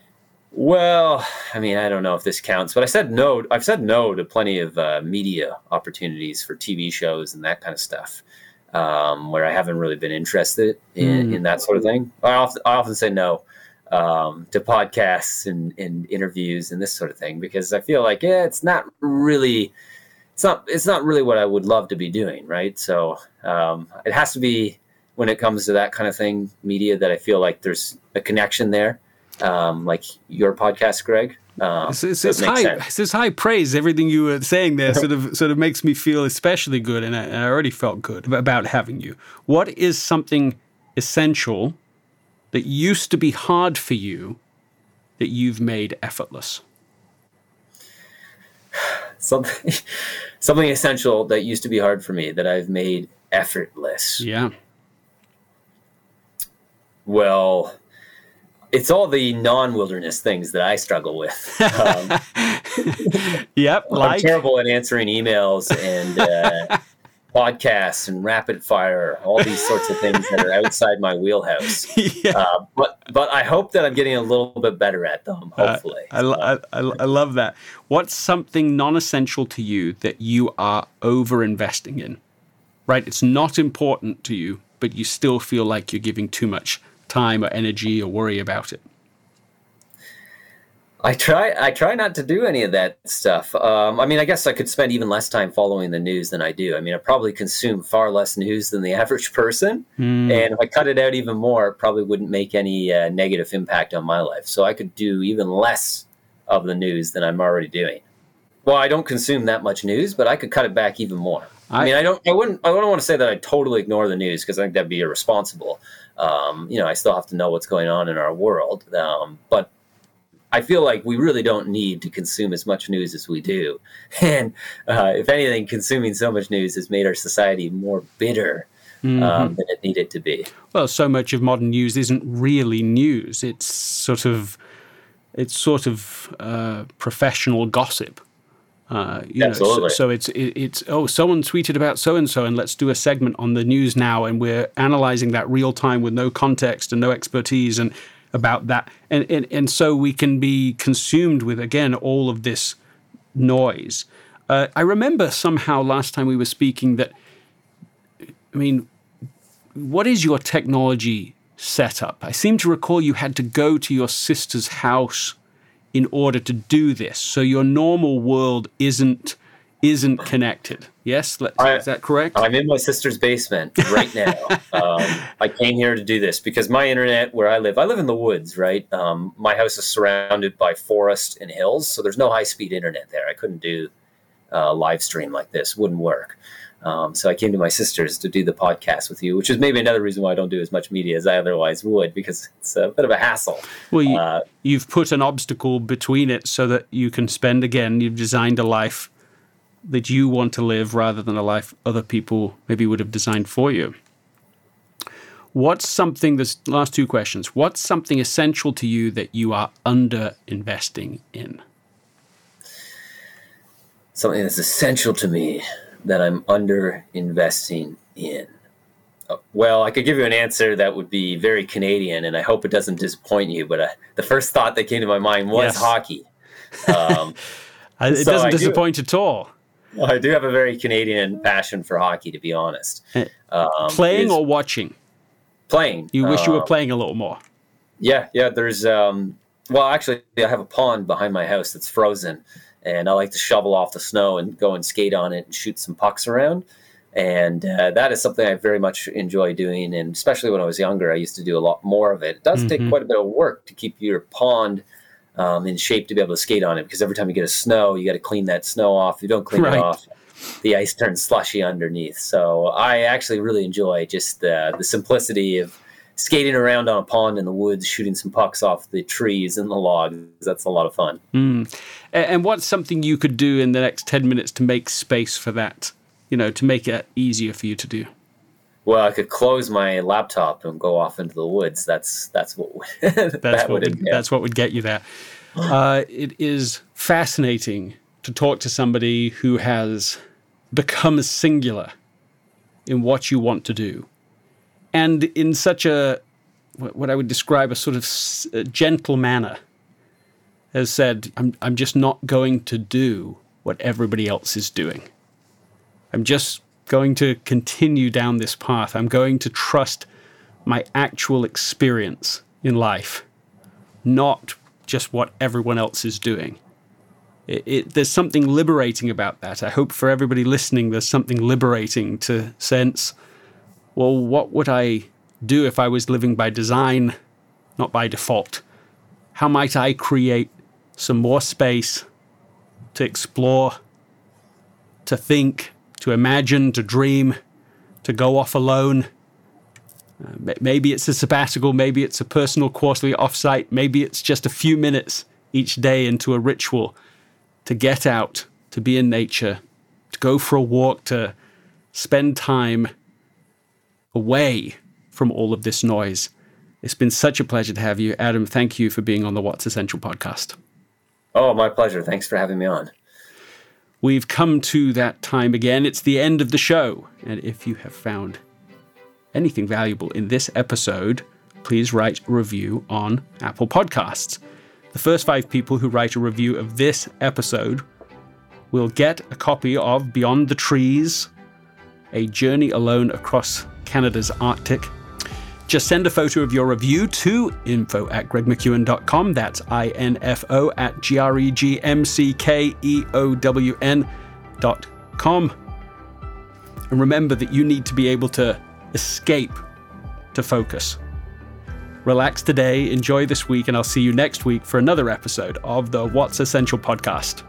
Well, I mean, I don't know if this counts, but I said no. I've said no to plenty of uh, media opportunities for T V shows and that kind of stuff, um, where I haven't really been interested in, mm. in that sort of thing. I often, I often say no um, to podcasts and, and interviews and this sort of thing because I feel like, yeah, it's not really, it's not, it's not really what I would love to be doing, right? So um, it has to be when it comes to that kind of thing, media, that I feel like there's a connection there. Um, like your podcast, Greg. Um, it's, it's, it's high, it's, it's high praise. Everything you were saying there sort of sort of makes me feel especially good, and I, and I already felt good about having you. What is something essential that used to be hard for you that you've made effortless? Something, something essential that used to be hard for me that I've made effortless. Yeah. Well, it's all the non-wilderness things that I struggle with. Um, yep, like I'm terrible at answering emails and uh, podcasts and rapid fire, all these sorts of things that are outside my wheelhouse. Yeah. Uh, but but I hope that I'm getting a little bit better at them. Hopefully, uh, I, I, I I love that. What's something non-essential to you that you are over-investing in? Right, it's not important to you, but you still feel like you're giving too much time or energy or worry about it. I try I try not to do any of that stuff. Um, I mean, I guess I could spend even less time following the news than I do. I mean, I probably consume far less news than the average person. Mm. And if I cut it out even more, it probably wouldn't make any uh, negative impact on my life. So I could do even less of the news than I'm already doing. Well, I don't consume that much news, but I could cut it back even more. I, I mean, I don't I wouldn't I wouldn't want to say that I totally ignore the news because I think that'd be irresponsible. Um, you know, I still have to know what's going on in our world. Um, but I feel like we really don't need to consume as much news as we do. And uh, if anything, consuming so much news has made our society more bitter mm-hmm. um, than it needed to be. Well, so much of modern news isn't really news. It's sort of, it's sort of uh, professional gossip. Uh, you Absolutely. Know, so, so it's it, it's oh, someone tweeted about so and so, and let's do a segment on the news now, and we're analyzing that real time with no context and no expertise and about that, and and and so we can be consumed with again all of this noise. Uh, I remember somehow last time we were speaking that, I mean, what is your technology setup. I seem to recall you had to go to your sister's house in order to do this. So your normal world isn't isn't connected. Yes? Let's, I, is that correct? I'm in my sister's basement right now. um, I came here to do this because my internet where I live, I live in the woods, right? Um, my house is surrounded by forest and hills, so there's no high-speed internet there. I couldn't do a live stream like this. Wouldn't work. Um, so I came to my sister's to do the podcast with you, which is maybe another reason why I don't do as much media as I otherwise would, because it's a bit of a hassle. Well, you, uh, you've put an obstacle between it so that you can spend, again, you've designed a life that you want to live rather than a life other people maybe would have designed for you. What's something, there's last two questions. What's something essential to you that you are under investing in? Something that's essential to me that I'm under investing in. Well, I could give you an answer that would be very Canadian, and I hope it doesn't disappoint you, but uh, the first thought that came to my mind was yes. hockey. Um, it so doesn't I disappoint do, at all. I do have a very Canadian passion for hockey, to be honest. Um, playing or watching? Playing. You wish um, you were um, playing a little more. Yeah, yeah. There's, um, well, actually, I have a pond behind my house that's frozen, and I like to shovel off the snow and go and skate on it and shoot some pucks around. And uh, that is something I very much enjoy doing. And especially when I was younger, I used to do a lot more of it. It does mm-hmm. take quite a bit of work to keep your pond um, in shape to be able to skate on it, because every time you get a snow, you got to clean that snow off. If you don't clean right. it off, the ice turns slushy underneath. So I actually really enjoy just uh, the simplicity of skating around on a pond in the woods, shooting some pucks off the trees and the logs. That's a lot of fun. Mm. And what's something you could do in the next ten minutes to make space for that? You know, to make it easier for you to do? Well, I could close my laptop and go off into the woods. That's that's what that's that what would would, that's what would get you there. Uh, it is fascinating to talk to somebody who has become singular in what you want to do, and in such a what I would describe a sort of gentle manner, has said, "I'm I'm just not going to do what everybody else is doing. I'm just going to continue down this path. I'm going to trust my actual experience in life, not just what everyone else is doing." It, it, there's something liberating about that. I hope for everybody listening, there's something liberating to sense, well, what would I do if I was living by design, not by default? How might I create some more space to explore, to think, to imagine, to dream, to go off alone? Uh, maybe it's a sabbatical, maybe it's a personal quarterly offsite, maybe it's just a few minutes each day into a ritual to get out, to be in nature, to go for a walk, to spend time away from all of this noise. It's been such a pleasure to have you. Adam, thank you for being on the What's Essential podcast. Oh, my pleasure. Thanks for having me on. We've come to that time again. It's the end of the show. And if you have found anything valuable in this episode, please write a review on Apple Podcasts. The first five people who write a review of this episode will get a copy of Beyond the Trees, A Journey Alone Across Canada's Arctic. Just send a photo of your review to info at greg mckeown dot com. That's I N F O at G R E G M C K E O W N dot com. And remember that you need to be able to escape to focus. Relax today, enjoy this week, and I'll see you next week for another episode of the What's Essential podcast.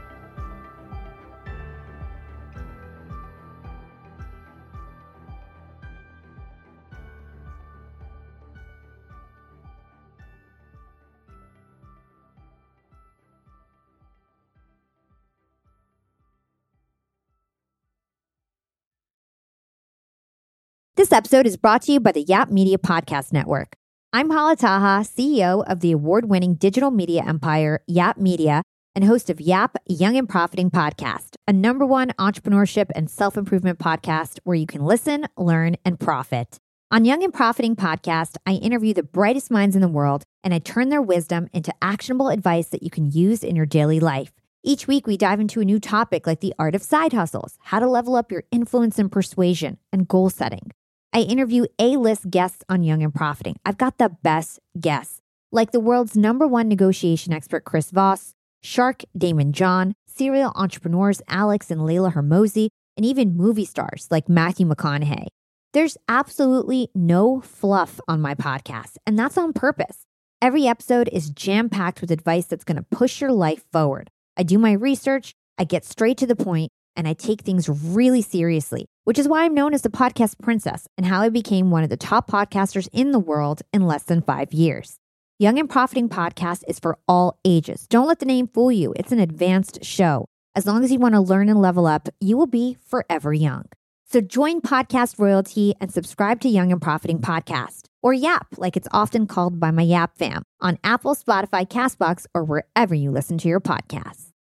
This episode is brought to you by the Yap Media Podcast Network. I'm Hala Taha, C E O of the award-winning digital media empire, Yap Media, and host of Yap Young and Profiting Podcast, a number one entrepreneurship and self-improvement podcast where you can listen, learn, and profit. On Young and Profiting Podcast, I interview the brightest minds in the world, and I turn their wisdom into actionable advice that you can use in your daily life. Each week, we dive into a new topic like the art of side hustles, how to level up your influence and persuasion, and goal setting. I interview A-list guests on Young and Profiting. I've got the best guests, like the world's number one negotiation expert, Chris Voss, Shark Damon John, serial entrepreneurs Alex and Layla Hermosi, and even movie stars like Matthew McConaughey. There's absolutely no fluff on my podcast, and that's on purpose. Every episode is jam-packed with advice that's going to push your life forward. I do my research, I get straight to the point, and I take things really seriously, which is why I'm known as the podcast princess and how I became one of the top podcasters in the world in less than five years. Young and Profiting Podcast is for all ages. Don't let the name fool you. It's an advanced show. As long as you want to learn and level up, you will be forever young. So join Podcast Royalty and subscribe to Young and Profiting Podcast, or YAP, like it's often called by my YAP fam, on Apple, Spotify, CastBox, or wherever you listen to your podcasts.